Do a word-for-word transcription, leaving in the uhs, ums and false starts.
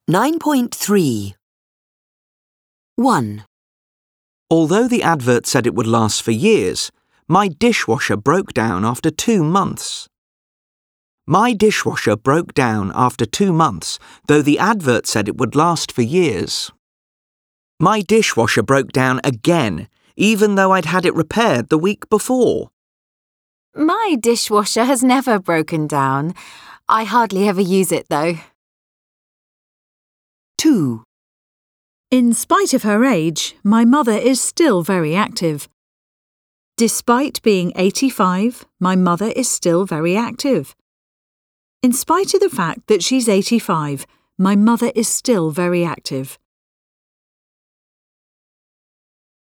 nine point three. one. Although the advert said it would last for years, my dishwasher broke down after two months. My dishwasher broke down after two months, though the advert said it would last for years. My dishwasher broke down again, even though I'd had it repaired the week before. My dishwasher has never broken down. I hardly ever use it, though. two. In spite of her age, my mother is still very active. Despite being eighty-five, my mother is still very active. In spite of the fact that she's eighty-five, my mother is still very active.